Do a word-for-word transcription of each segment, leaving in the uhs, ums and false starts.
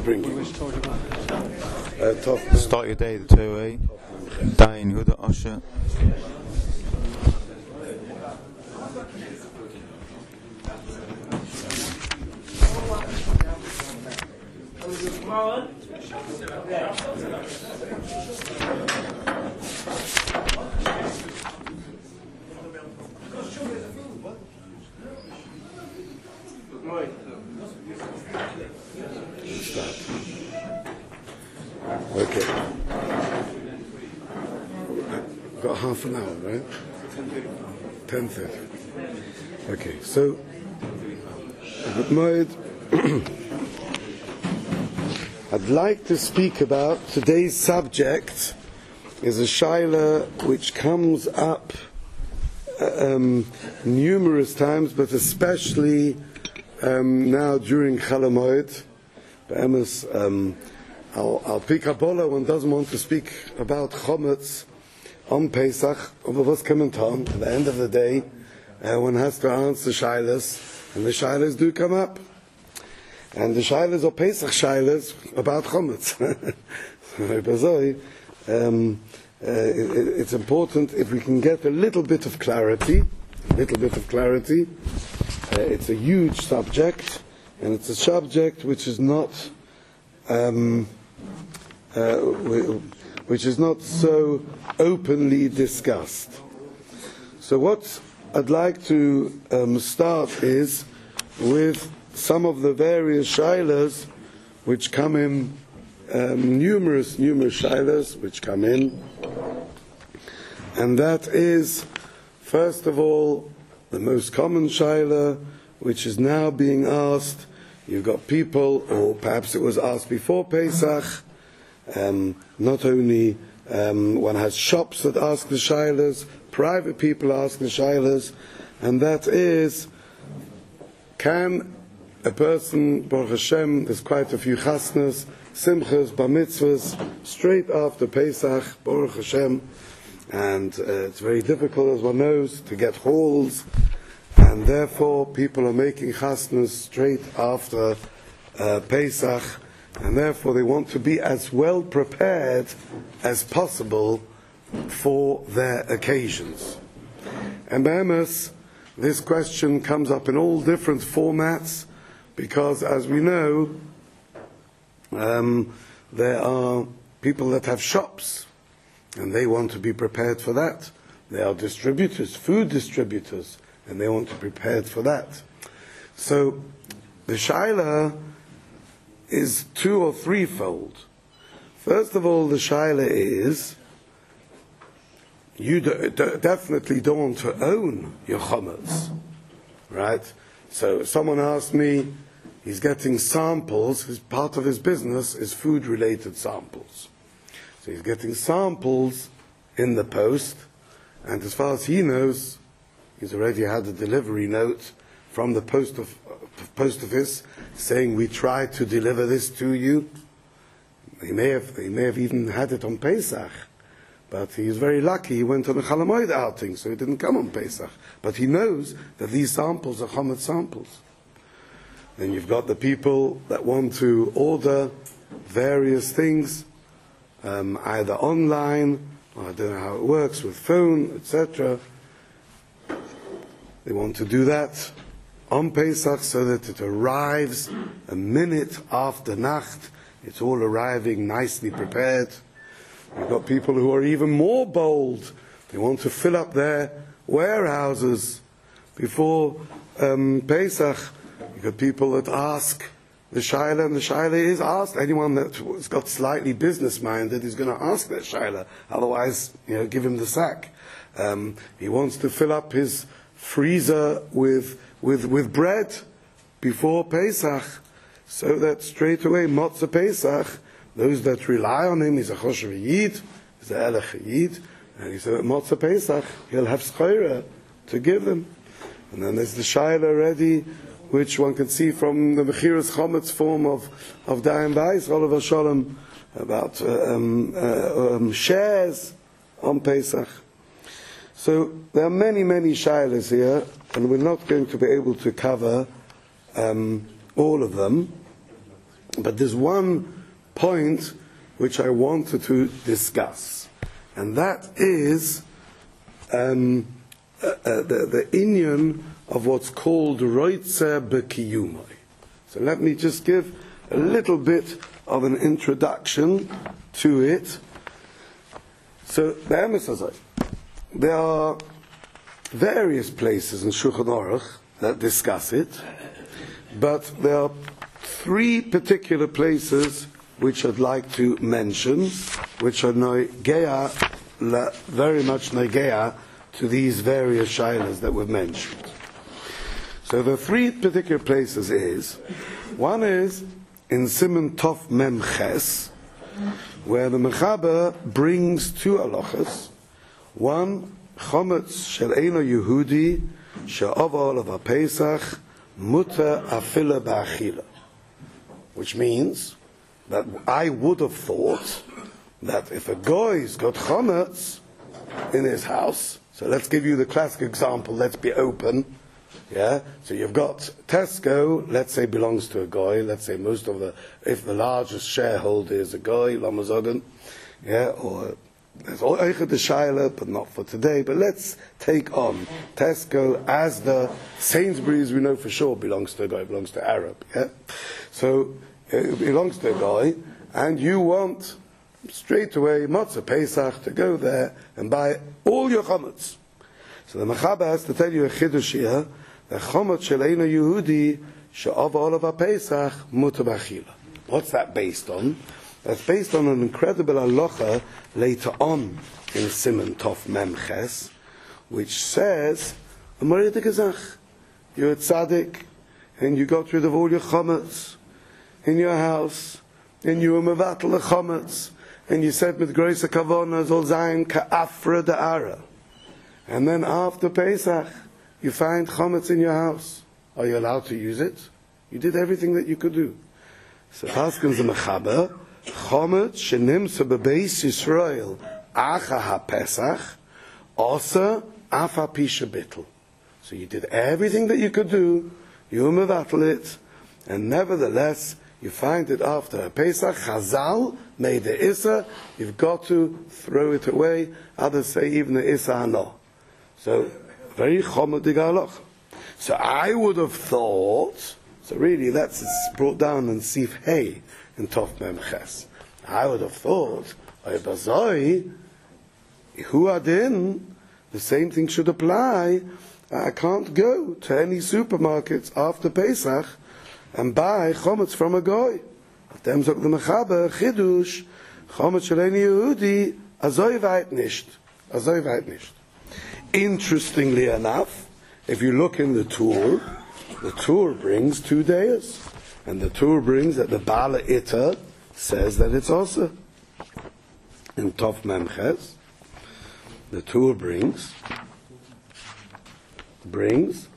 bring you? Uh, Start your day, the two A. Dain Huda Asha. Okay. Got half an hour, right? ten thirty. Okay, so, good morning. I'd like to speak about today's subject is a shaila which comes up um, numerous times, but especially um, now during Chol Hamoed. Um, I'll, I'll pick up all one doesn't want to speak about Chometz on Pesach, aber was kommt on? At the end of the day, uh, one has to answer shailas, and the shailas do come up. And the shailas are Pesach shailas about Chometz. um, uh, it, it's important if we can get a little bit of clarity, a little bit of clarity. Uh, it's a huge subject, and it's a subject which is not um, uh, which is not so openly discussed. So what I'd like to um, start is with some of the various shailas which come in, um, numerous, numerous shailas which come in, and that is, first of all, the most common shaila, which is now being asked. You've got people, or perhaps it was asked before Pesach, um, not only um, one has shops that ask the shailas, private people ask the shailas, and that is, can a person, Baruch Hashem, there's quite a few chasnas, simchas, bar mitzvahs, straight after Pesach, Baruch Hashem, and uh, it's very difficult, as one knows, to get halls, and therefore people are making chasnas straight after uh, Pesach, and therefore they want to be as well prepared as possible for their occasions. And behemoth, this question comes up in all different formats, because as we know, um, there are people that have shops, and they want to be prepared for that. They are distributors, food distributors, and they want to be prepared for that. So the shaila is two or threefold. First of all, the shaila is, you do, do, definitely don't want to own your chometz, right? So someone asked me, he's getting samples, his, part of his business is food-related samples. So he's getting samples in the post, and as far as he knows, he's already had a delivery note from the post of, uh, post office saying, we tried to deliver this to you. They may have, they may have even had it on Pesach, but he is very lucky. He went on a Chol Hamoed outing, so he didn't come on Pesach. But he knows that these samples are Chometz samples. Then you've got the people that want to order various things, um, either online, or I don't know how it works, with phone, et cetera. They want to do that on Pesach so that it arrives a minute after Nacht. It's all arriving nicely prepared. We've got people who are even more bold. They want to fill up their warehouses before um, Pesach. You've got people that ask the shaila, and the shaila is asked. Anyone that's got slightly business-minded is going to ask that shaila. Otherwise, you know, give him the sack. Um, he wants to fill up his freezer with with with bread before Pesach, so that straight away Motzah Pesach, those that rely on him, he's a Choshev Yid, he's a Elech Yid, and he said at Motzah Pesach he'll have schorah to give them. And then there's the shaila already, which one can see from the Mechiras Chometz form of of Dayan Bayis, Olav Shalom, about uh, um, uh, um, shares on Pesach. So there are many, many shailas here, and we're not going to be able to cover um, all of them. But there's one point which I wanted to discuss, and that is um, uh, uh, the, the inyan of what's called Roitze B'Kiyumai. So let me just give a little bit of an introduction to it. So the emes hazeh, there are various places in Shulchan Aruch that discuss it, but there are three particular places which I'd like to mention, which are noigeya, very much noigeya to these various shaylas that we've mentioned. So the three particular places is, one is in Siman Tov Mem Ches, where the Mechaber brings two halachas. One, Chometz shel eino Yehudi she'ova olav haPesach muter afila ba'achila, which means that I would have thought that if a guy's got chometz in his house, so let's give you the classic example, let's be open, yeah, so you've got Tesco, let's say belongs to a guy, let's say most of the, if the largest shareholder is a guy, Lamazogan, yeah, or there's all Eichad Shaila, but not for today, but let's take on Tesco, Asda, Sainsbury's, we know for sure belongs to a guy, belongs to Arab, yeah, so it belongs to a guy, and you want straight away Motzah Pesach to go there and buy all your chometz. So the Mechaber has to tell you a chidush here, that chometz shel eino Yehudi she'ova olav haPesach muter b'achila. What's that based on? That's based on an incredible halacha later on in Siman Tov Mem Ches, which says, you're a tzaddik, and you got rid of all your chometz in your house, and you were mevatel the chometz, and you said with grace a kavona zol zayin ka'afra da'ara, and then after Pesach you find chometz in your house. Are you allowed to use it? You did everything that you could do. So paskins the Mechaber, chometz shenimsa bebeis Yisrael acha haPesach osa afa pisha bittel. So you did everything that you could do, you were mevatel it, and nevertheless you find it after Pesach, Chazal made the Issa, you've got to throw it away. Others say even the Issa no. So, very chomodig halacha. So I would have thought, so really that's brought down in Sif Hey in Tov Mem Ches. I would have thought, Oy bazoi, hu adin, the same thing should apply. I can't go to any supermarkets after Pesach and buy chometz from a guy. Dem sagt the Mechaber, chidush, chometz shel eino Yehudi, azoi weit nicht. Azoi weit nicht. Interestingly enough, if you look in the Tur, the Tur brings two days, and the Tur brings that the Bala Ita says that it's also in Tov Mem Ches. The Tur brings, brings,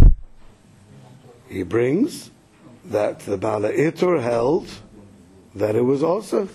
he brings that the Bala Itur held that it was also.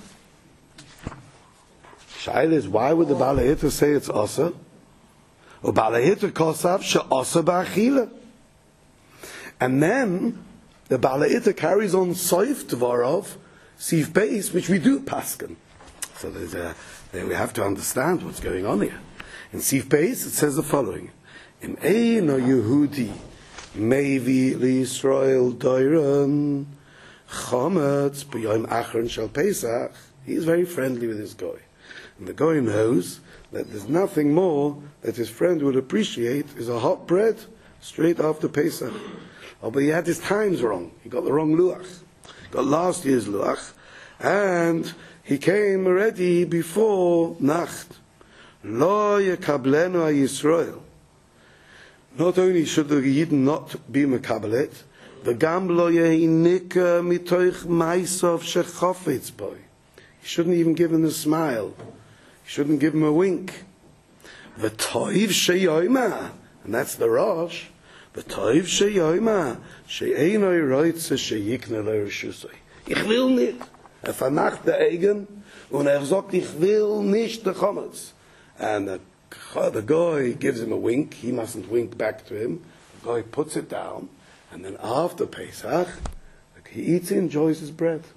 Shaila is, why would the Bala Itur say it's also? Or Bala Itur kosav she'asa ba'achila. And then the Bala Itur carries on soif dvarov, sif beis, which we do paskin. So there's a, there we have to understand what's going on here. In sif beis it says the following: Im eino Yehudi Mevi liYisrael doiron chometz b'yom achron shel Pesach. He's very friendly with his guy, and the guy knows that there's nothing more that his friend would appreciate is a hot bread straight after Pesach. Oh, but he had his times wrong. He got the wrong luach. He got last year's luach, and he came already before Nacht. Lo yekablenu haYisrael. Not only should the Yidden not be mekabelet, the gam lo yehinika mitoich ma'isov shechofetz boy. He shouldn't even give him a smile. He shouldn't give him a wink. V'toiv sheyoyma, and that's the Rosh. V'toiv sheyoyma she'einoi roitze sheyikne lo reshusoi. Ich will nicht. Er vermacht der Eigen und er sagt, ich will nicht the chometz. And the The guy gives him a wink. He mustn't wink back to him. The guy puts it down, and then after Pesach, he eats, enjoys his bread.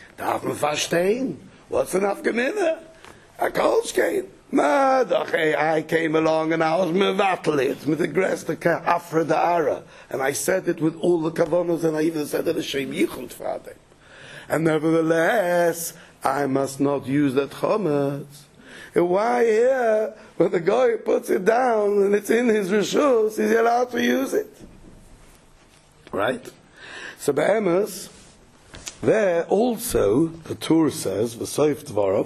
Darf man verstehen? What's an Afghaninah? A Kolschkein. Ma, doch, hey, I came along and I was mevatel with the grass, the afra the ara, and I said it with all the kavanos, and I even said it a shem yichud father. And nevertheless, I must not use that chometz. And why here, when the guy puts it down and it's in his rishus, he's allowed to use it? Right? So be'emes, there also, the Torah says, v'soif dvarov,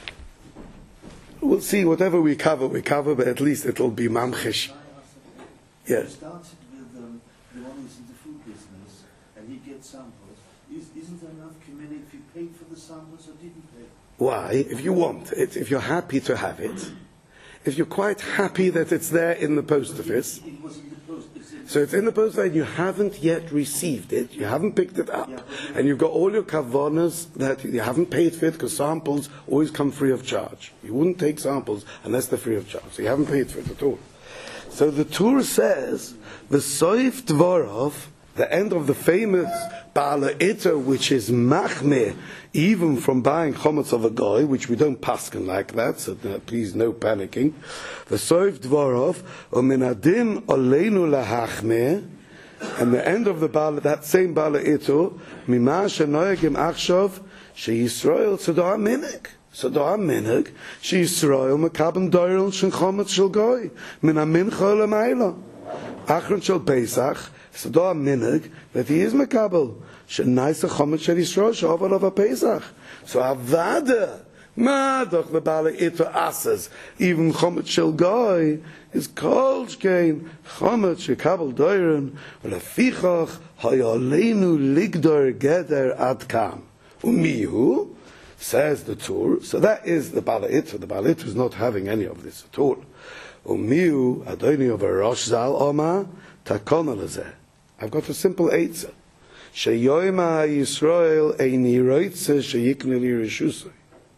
we'll see, whatever we cover, we cover, but at least it'll be mamchish. Yes. You started with um, the one who's in the food business, and he gets samples. Is, isn't there enough community if you paid for the samples or didn't pay? Why? If you want it, if you're happy to have it, if you're quite happy that it's there in the post office, It was in the post. It's in so it's in the post office and you haven't yet received it, you haven't picked it up, and you've got all your kavanas that you haven't paid for it, because samples always come free of charge. You wouldn't take samples unless they're free of charge, so you haven't paid for it at all. So the Torah says, the soif dvarov, the end of the famous Ba'ala Iter, which is machmeh, even from buying chometz of a guy, which we don't pasken like that, so uh, please no panicking. The soif dvarov, u'minadin oleinu lahachmeh, and the end of the Ba'ala, that same Ba'ala Iter, mima shenoyagim achshav, sheYisrael tzedar minik. So do am minig, she Yisrael mekabem doirel shen chometz shel goy, min amincha l'mayla. Achron shel Pesach, so do am minig, that he is mekabel, shen naisa chometz shel Yisrael, she'oval of a Pesach. So avada, ma doch the Ba'ala Iter asas, even chometz shel goy, is called shkein, chometz shekabel doiren, ulefichach hayaleinu ligdor geder ad kam. Umihu, says the Torah, so that is the Ba'ala Iter. The Ba'ala Iter is not having any of this at all. Umiu adoni of a Rosh Zal Oma takona lezeh. I've got a simple eitzah. Sheyoyma Yisrael eini roitze sheyikne li reshusay.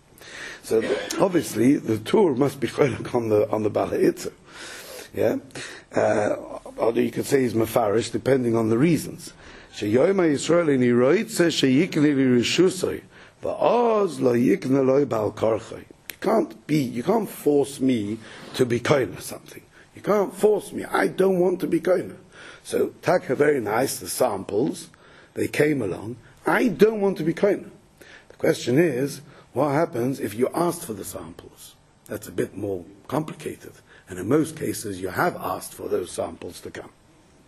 So obviously the Torah must be cholek on the on the Ba'ala Iter. Yeah, uh, although you could say he's mafarish depending on the reasons. Sheyoyma Yisrael eini roitze sheyikne li reshusay. You can't be, you can't force me to be kind of something. You can't force me. I don't want to be kind of. So, Taka, very nice, the samples, they came along. I don't want to be kind of. The question is, what happens if you asked for the samples? That's a bit more complicated. And in most cases, you have asked for those samples to come.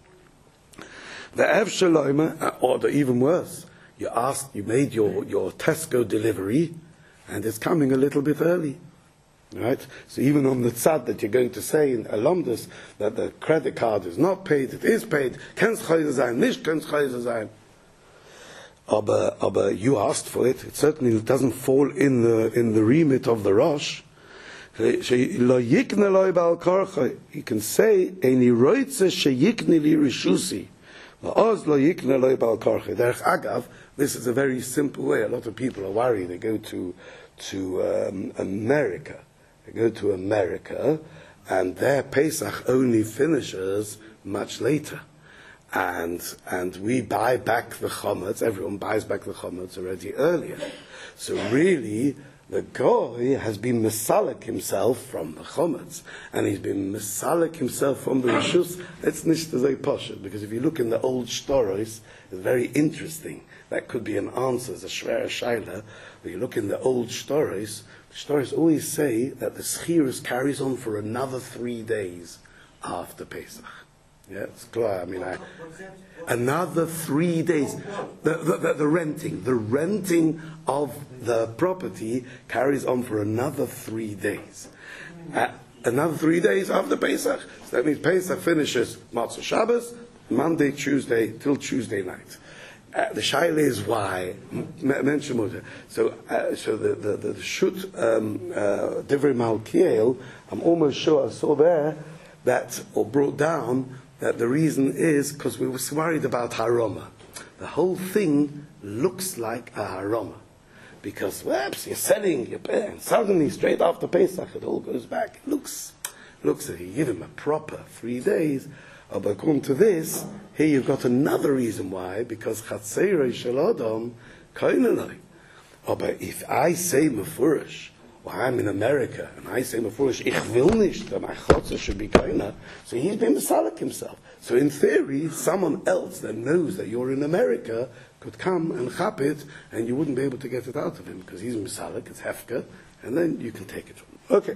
The Ev Shaloma, or the even worse, you asked, you made your, your Tesco delivery, and it's coming a little bit early. Right? So even on the tzad that you're going to say in alumnus that the credit card is not paid, it is paid, kann's chayzer sein, nicht kann's chayzer sein. Aber, aber you asked for it, it certainly doesn't fall in the, in the remit of the Rosh. You can say, Eini roitze sheyikne li rishusi. Agav, this is a very simple way. A lot of people are worried. They go to to um, America. They go to America, and their Pesach only finishes much later. And and we buy back the chometz. Everyone buys back the chometz already earlier. So really, the goy has been mesalik himself from the chometz, and he's been mesalik himself from the rishus. It's nicht as a poshut, because if you look in the old stories, it's very interesting. That could be an answer as a shver shaila. When you look in the old stories, the stories always say that the schirus carries on for another three days after Pesach. Yeah, it's clear. I mean, I, another three days. The, the, the, the renting, the renting of the property carries on for another three days. Uh, another three days after Pesach. So that means Pesach finishes Matzah Shabbos, Monday, Tuesday, till Tuesday night. Uh, the shaila is why mention mutter. So, uh, so the the the, the shut um, uh, Divrei Malkiel. I'm almost sure I saw there that or brought down that the reason is because we were worried about haroma. The whole thing looks like a haroma because whoops, you're selling your and suddenly straight after Pesach it all goes back. It looks looks like you give him a proper three days. But according to this, here you've got another reason why, because Chatzerei Shel Adam Koinenai. Oh, but if I say mefurish, well, I'm in America, and I say mefurish, ich will nicht that my chotzer should be kaina, so he's been misalik himself. So in theory, someone else that knows that you're in America could come and chap it, and you wouldn't be able to get it out of him, because he's misalik, it's hefka, and then you can take it from him. Okay.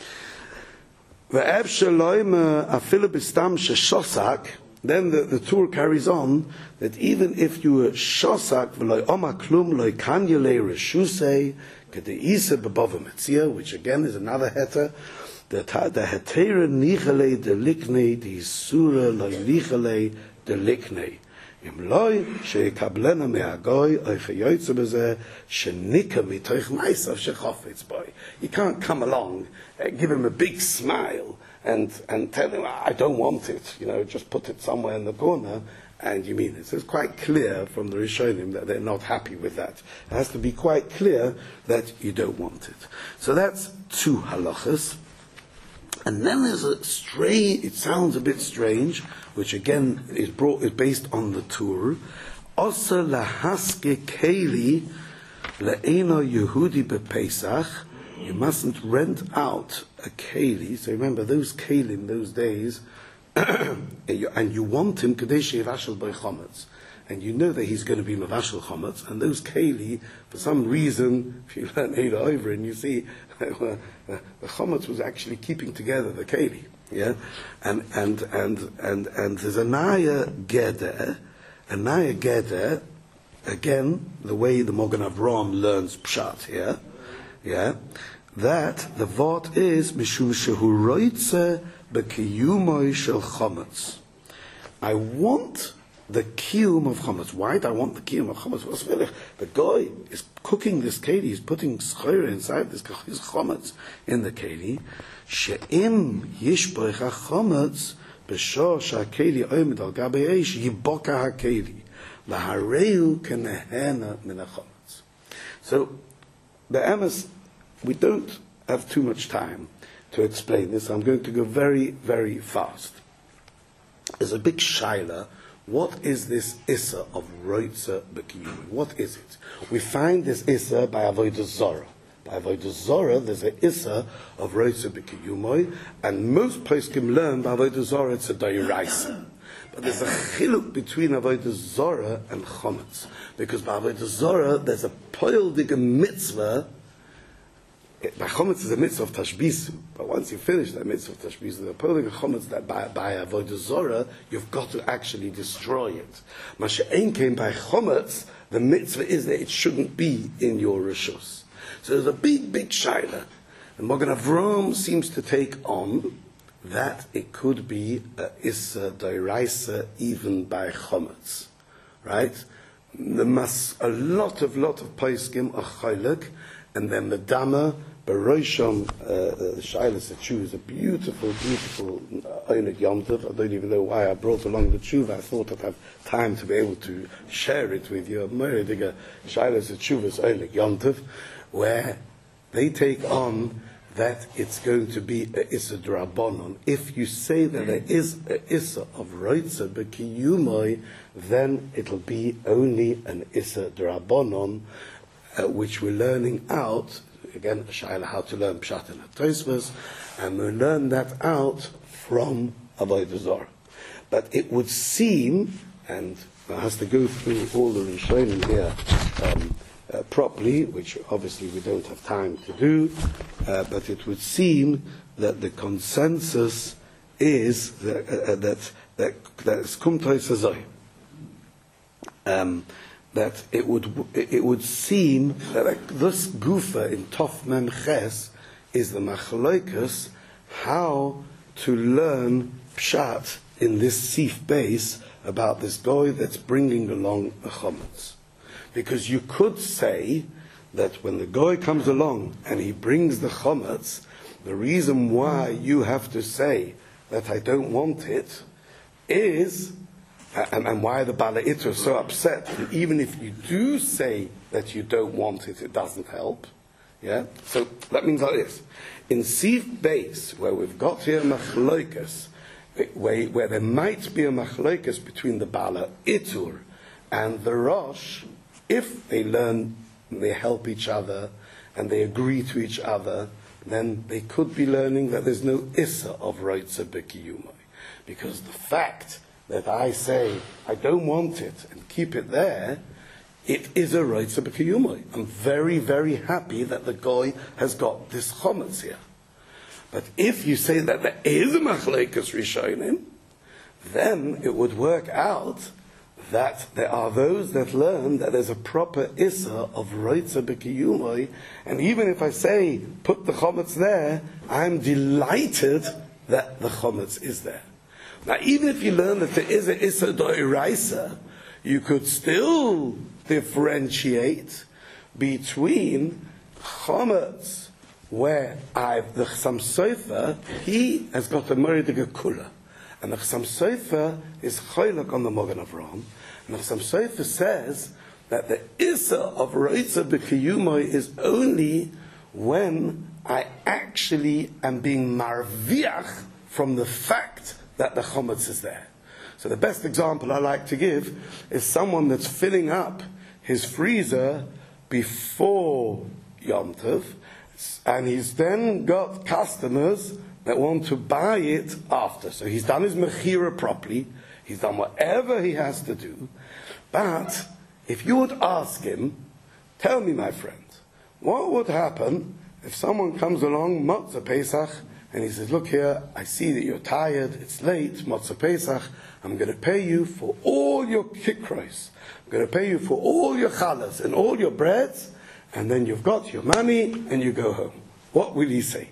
Then the, the tour carries on that even if you were shosak v'loy oma klum loy kanyele reshusei kedeisa b'bava metzia, which again is another heter, the the hetera nichale de liknei the sura loy nichale de liknei im loy shekablena meagoy oy chayoytze b'zeh shenika mitoich meisav shechofetz boy. You can't come along and give him a big smile and and tell him, I don't want it, you know, just put it somewhere in the corner, and you mean it. So it's quite clear from the Rishonim that they're not happy with that. It has to be quite clear that you don't want it. So that's two halachas. And then there's a strange, it sounds a bit strange, which again is brought is based on the Tur. Osa lahaske keli le'eno Yehudi bepesach. You mustn't rent out a keli. So remember, those keli in those days, and, you, and you want him kadesh yevashel by chometz, and you know that he's going to be mavashel chometz, and those keli, for some reason, if you learn Eida over and you see, the chometz was actually keeping together the keli, yeah, and and and and and there's a naya geder, a naya geder, again the way the Mogen Avram learns pshat here. Yeah, that the vort is mishum shehu roitze bekiyumoy shel chometz. I want the kiyum of chometz. Why do I want the kiyum of chometz? What's really the guy is cooking this keli? He's putting schayra inside this his chometz in the keli. She'im yishboich hachometz b'shor sha'keli omed al gabei eish yiboka hakeli lahareu kenehena min hachometz. So the emes, we don't have too much time to explain this. I'm going to go very, very fast. There's a big shaila. What is this issa of roitza b'kiyumi? What is it? We find this issa by avodah zara. By avodah zara, there's a issa of roitza b'kiyumi, and most poskim learn by avodah zara it's a dairaisa. But there's a chiluk between avodah zara and chometz, because by avodah zara there's a poildig mitzvah. By chometz is a mitzvah of tashbisu, but once you finish that mitzvah of tashbisu, the poildig chometz that by by avodah zara you've got to actually destroy it. Masha'en came by chometz, the mitzvah is that it shouldn't be in your rishus. So there's a big, big shaila, and Mogen Avram seems to take on that it could be a issa dairaisa even by chometz, right? There must a lot of lot of poskim are chaylik, and then the dama barosham uh, the shailas that choose a beautiful, beautiful onik yom tov. I don't even know why I brought along the tshuva. I thought I'd have time to be able to share it with you. Meridiga shailas that chuvas onik yom tov, where they take on that it's going to be a issa drabonon. If you say that there is a issa of roitza b'kiyumoi, then it'll be only an issa drabonon, uh, which we're learning out. Again, shaila how to learn pshat and tosfos, and we learn that out from avodah zarah. But it would seem, and one has to go through all the rishonim here. Um, Uh, properly, which obviously we don't have time to do, uh, but it would seem that the consensus is that uh, that that that um, that it would it would seem that uh, this gufa in Tov Mem Ches is the machloikus how to learn pshat in this sif base about this guy that's bringing along a chometz. Because you could say that when the goy comes along and he brings the chometz, the reason why you have to say that I don't want it is, and, and why the Bala'it is so upset, and even if you do say that you don't want it, it doesn't help. Yeah? So that means like this. In Sif Beis, where we've got here machloikas, where, where there might be a machloikas between the Bala'Itur and the Rosh, if they learn and they help each other, and they agree to each other, then they could be learning that there's no issa of roitza b'kiyumai. Because the fact that I say, I don't want it, and keep it there, it is a roitza b'kiyumai. I'm very, very happy that the guy has got this chometz here. But if you say that there is a machleikas rishonim, then it would work out that there are those that learn that there's a proper issa of roitza b'kiyumai, and even if I say, put the chometz there, I'm delighted that the chometz is there. Now, even if you learn that there is a issa d'oraisa, you could still differentiate between chometz, where I've, the Chassam Sofer, he has got a meridige kula. And the Chassam Sofer is choylek on the Mogen Avraham. And the Chassam Sofer says that the issa of roitza b'kiyumai is only when I actually am being marviach from the fact that the chometz is there. So the best example I like to give is someone that's filling up his freezer before Yom Tov, and he's then got customers that want to buy it after. So he's done his mechira properly, he's done whatever he has to do, but if you would ask him, tell me, my friend, what would happen if someone comes along, Motzah Pesach, and he says, look here, I see that you're tired, it's late, Motzah Pesach, I'm going to pay you for all your kikros, I'm going to pay you for all your challahs and all your breads, and then you've got your money and you go home. What will he say?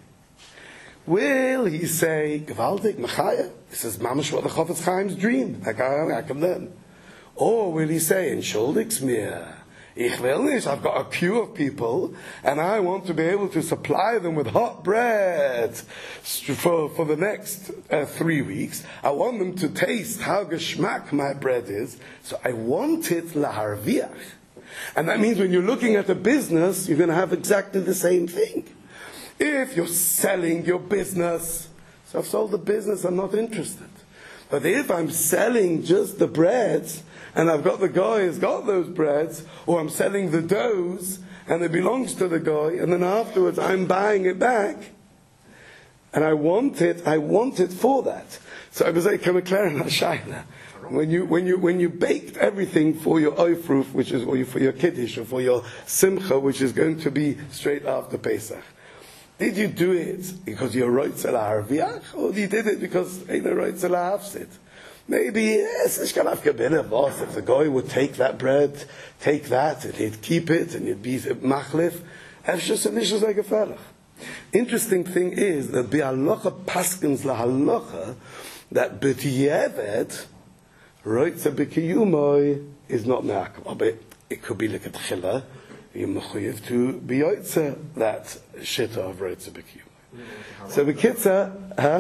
Will he say, Gewaldig, Machaya? This is mamash what the Chofetz Chaim's dream. I can, I can learn. Or will he say, Entschuldig's mir, ich will nicht, I've got a queue of people, and I want to be able to supply them with hot bread for, for the next uh, three weeks. I want them to taste how geschmack my bread is, so I want it laharviach. And that means when you're looking at a business, you're going to have exactly the same thing. If you're selling your business, so I've sold the business, I'm not interested. But if I'm selling just the breads, and I've got the guy who's got those breads, or I'm selling the doughs, and it belongs to the guy, and then afterwards I'm buying it back, and I want it, I want it for that. So I was like, come McLaren Hashayla. When you when you when you baked everything for your oifruf, which is or for your kiddush, or for your simcha, which is going to be straight after Pesach, did you do it because you're roitza laharviach, or you did it because ain't no roitza lahafsid? Maybe yes, if the guy would take that bread, take that, and he'd keep it, and he'd be machlif. That's just an issue like a felach. Interesting thing is that bi'alocha paskins lahalocha that b'tiyeved roitza b'kiyumoi is not me'akum. But it could be like a tchila. You're mechuyev to be yoitza that shita of roitza b'kiyumoi. So b'kitza, huh?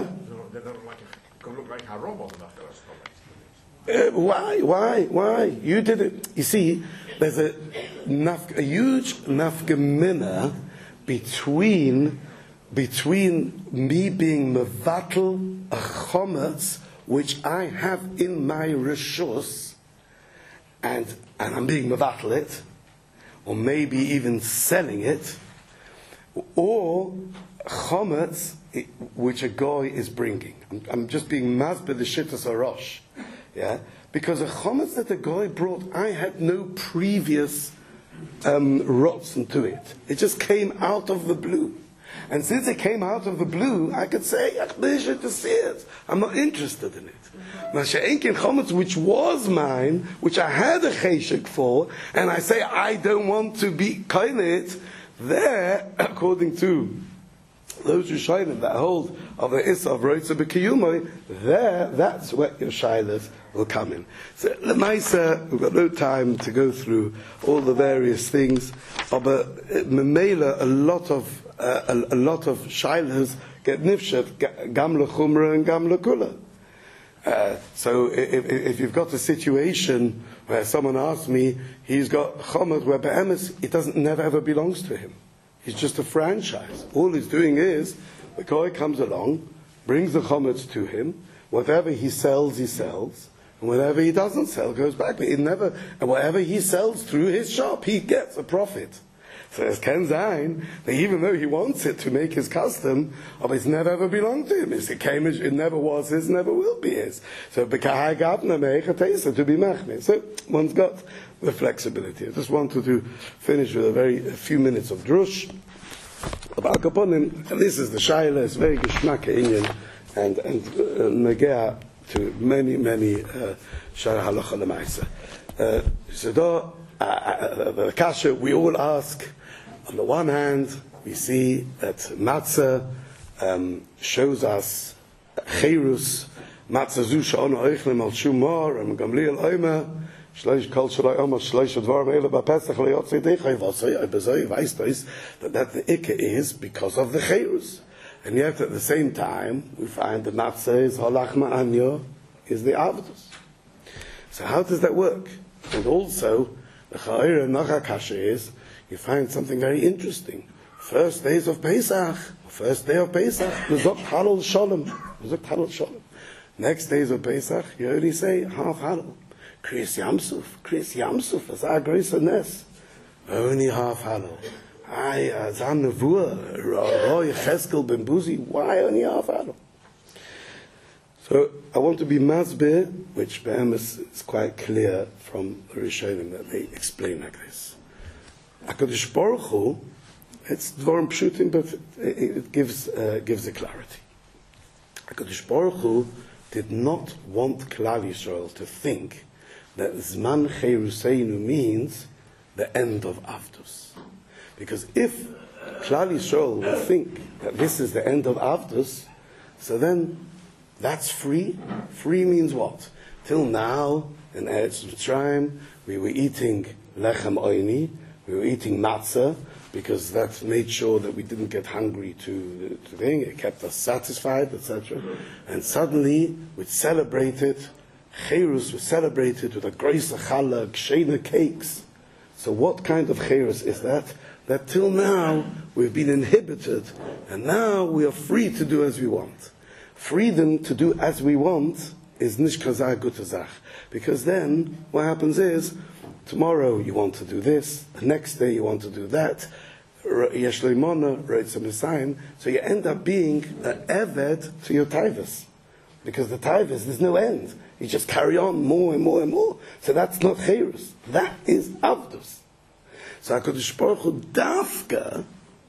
Look like Harobot. Uh, why? Why? Why? You did it. You see, there's a, naf- a huge nafgamina between between me being mevatel a chometz which I have in my reshus, and and I'm being mevatel it, or maybe even selling it, or chometz which a guy is bringing. I'm, I'm just being mazbeh the shittas arosh. Yeah, because a chometz that the guy brought, I had no previous um, rotzen to it. It just came out of the blue. And since it came out of the blue, I could say, to see it. I'm not interested in it. Masha'enkin chometz, which was mine, which I had a cheshek for, and I say, I don't want to be kailit, there, according to those Rishonim that hold of the Issa of Roitza B'Kiyumoi, there, that's where your Shailas will come in. So, Lemaisa, we've got no time to go through all the various things, but Memela, a lot of, uh, a, a lot of Shailas get nifshet, Gam L'Chumra and Gam L'Kula. Uh, so if, if you've got a situation where someone asks me, he's got Chomet where Be'emes, it doesn't never ever belongs to him. He's just a franchise. All he's doing is, the guy comes along, brings the chometz to him, whatever he sells, he sells, and whatever he doesn't sell goes back. But he never, and whatever he sells through his shop, he gets a profit. So es can sein that even though he wants it to make his custom, but it's never ever belonged to him. It's, it, came, it never was his, never will be his. So to be machmir. So one's got the flexibility. I just wanted to finish with a very a few minutes of drush about Kaponim. And this is the Shaila. It's very geschmack Indian and and uh, negea to many many Shara Halacha Lemaisa. So though the kasha we all ask. On the one hand, we see that matzah um, shows us cherus. Matzah zu she'onu oichlem al shumar and gamliel oimer shleish kol shalai omer shleish advarim ele b'pesach leyotzei dechai v'asei bezei v'aistais that that the ikka is because of the cherus, and yet at the same time we find the matzah is halach ma'anyo is the avdus. So how does that work? And also the cha'ira nachakasha is. You find something very interesting. First days of Pesach, first day of Pesach, Mezok Halal Shalom. Mezok Halal Shalom. Next days of Pesach, you only say half Halal. Kriyas Yamsuf, Kriyas Yamsuf, as our grace and ness. Only half Halal. Ay, Azan Nevuah, Roy Cheskel Ben Buzi, why only half Halal? So I want to be masbir, which Be'emes is quite clear from the Rishonim that they explain like this. HaKadosh Baruch Hu, it's dvarim pshutim, but it, it gives uh, gives a clarity. HaKadosh Baruch Hu did not want Klal Yisrael to think that Zman Cheruseinu means the end of Avdus. Because if Klal Yisrael will think that this is the end of Avdus, so then that's free. Free means what? Till now, in Eretz Mitzrayim, we were eating lechem oini, we were eating matzah, because that made sure that we didn't get hungry to the thing. It kept us satisfied, et cetera. And suddenly, we celebrated, Cherus was celebrated with a groisa challah, gshena cakes. So what kind of Cherus is that? That till now, we've been inhibited, and now we are free to do as we want. Freedom to do as we want is nish kazah gutazach. Because then, what happens is, tomorrow you want to do this, the next day you want to do that, yesh leimona, reitz misayim, so you end up being an eved to your taivas. Because the taivas, there's no end. You just carry on more and more and more. So that's not cherus. That is avdus. So HaKadosh Baruch Hu dafka,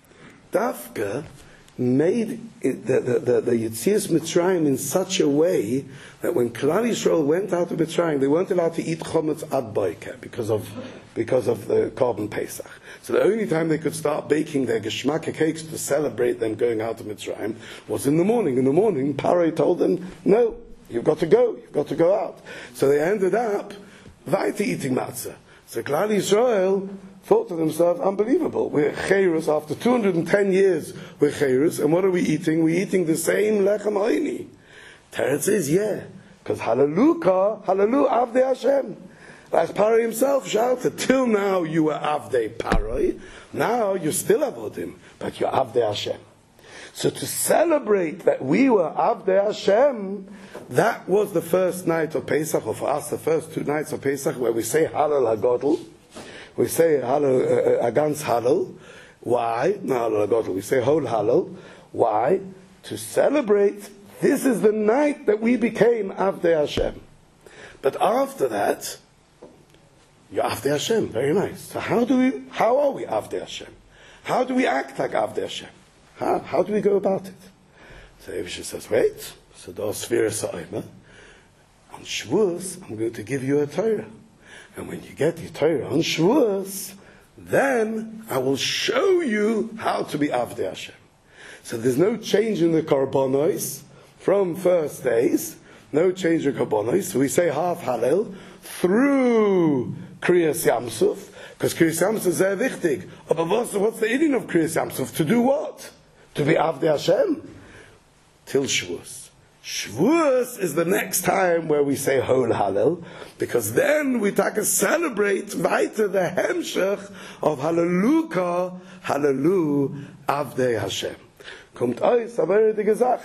dafka, made it, the, the, the, the Yetzias Mitzrayim in such a way that when Klal Yisrael went out of Mitzrayim, they weren't allowed to eat chometz ad boiker because of because of the Korban Pesach. So the only time they could start baking their geschmacke cakes to celebrate them going out of Mitzrayim was in the morning. In the morning, Paroi told them, "No, you've got to go. You've got to go out." So they ended up weiter eating matzah. So Klal Yisrael thought to themselves, unbelievable, we're Cherus, after two hundred ten years we're Cherus, and what are we eating? We're eating the same lechem oini. Teretz says, yeah, because hallelujah, hallelujah, avdei Hashem. As Paroi himself shouted, till now you were avdei Paroi, now you're still avodim, but you're avdei Hashem. So to celebrate that we were avdei Hashem, that was the first night of Pesach, or for us the first two nights of Pesach, where we say Hallel HaGodel. We say Hallel, uh, Agans Hallel. Why? No, Hallel HaGodel. We say Hol Hallel. Why? To celebrate, this is the night that we became Avdei Hashem. But after that, you're Avdei Hashem. Very nice. So how do we, how are we Avdei Hashem? How do we act like Avdei Hashem? How, how do we go about it? So Evisha says, wait, so those Sfira Sa'ima, on Shavuos, I'm going to give you a Torah. And when you get your Torah on Shavuos, then I will show you how to be Avdei Hashem. So there's no change in the Karbonos from first days, no change in Karbonos. So we say half Hallel through Kriyas Yamsuf, because Kriyas Yamsuf is very wichtig. But what's, what's the meaning of Kriyas Yamsuf? To do what? To be Avdei Hashem? Till Shavuos. Shavuos is the next time where we say Hol Hallel, because then we take a celebrate weiter the Hemshech of Hallelujah, Hallelu, Avdei Hashem. Kommt aus, aber die gesagt,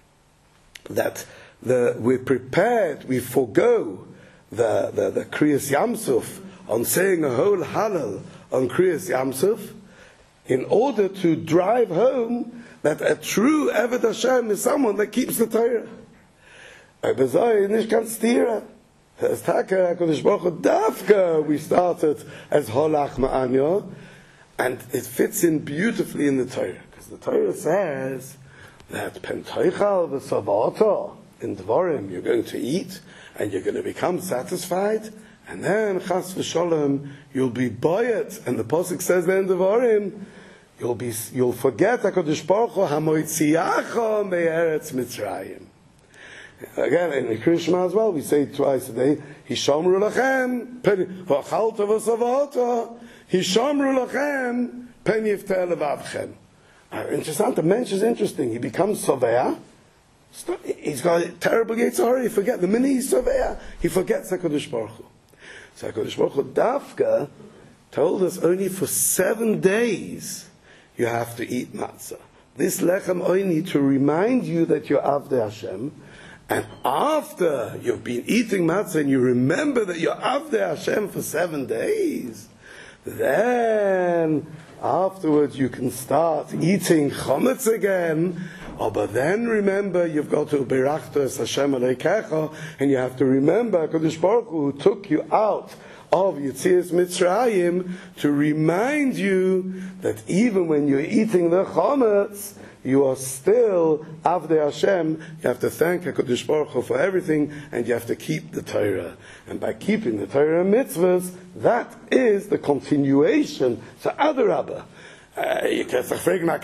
that the, we're prepared, we forego the, the, the Kriyas Yamsuf on saying a Hol Hallel on Kriyas Yamsuf, in order to drive home that a true Eved Hashem is someone that keeps the Torah. Aber so, nicht ganz Tira. As Taka, HaKadosh Baruch Hu, Dafka, we started as Holach Ma'anyo, and it fits in beautifully in the Torah. Because the Torah says that Pentoichal v'Savato, in Dvorim, you're going to eat, and you're going to become satisfied, and then, Chas v'Sholem, you'll be boyet, and the Pasuk says then in Dvorim, you'll be, you'll forget HaKadosh Baruch Hu, Hamoitziacha me'eretz Mitzrayim. Again, in the Krishma as well, we say it twice a day, Hishamru lachem, v'achalta v'savata, Hishamru lachem, pen yifter levavchem. Interesting, the mensch is interesting. He becomes Sovea, he's got a terrible Yetzirah, he forgets, the minute he's Sovea, he forgets HaKadosh Baruch Hu. So HaKadosh Baruch Hu, Dafka, told us only for seven days you have to eat matzah. This lechem only to remind you that you're Avdei Hashem. And after you've been eating matzah and you remember that you're Avdei Hashem for seven days, then afterwards you can start eating chametz again. Oh, but then remember you've got to berachto es Hashem Elokecha, and you have to remember HaKadosh Baruch Hu who took you out of Yetzias Mitzrayim to remind you that even when you're eating the chametz, you are still Avdei Hashem. You have to thank HaKadosh Baruch Hu for everything, and you have to keep the Torah. And by keeping the Torah mitzvahs, that is the continuation. So, Adarabah. You can say,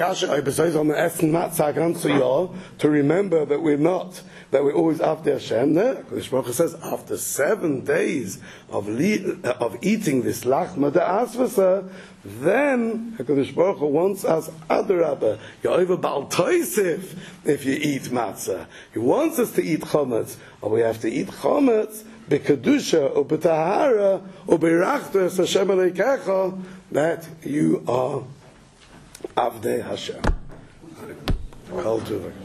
to remember that we're not, that we're always after Hashem. No, HaKadosh Baruch Hu says, after seven days of le- of eating this lachma de'asvasa, then HaKadosh Baruch Hu wants us adarabah. You're over Baal Toisif if you eat matzah. He wants us to eat chometz, or we have to eat chometz b'kedusha or b'tahara or b'rachto es Hashem Elokecha, that you are Avdei Hashem. Call to it.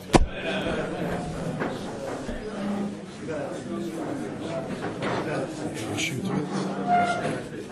Should we shoot with?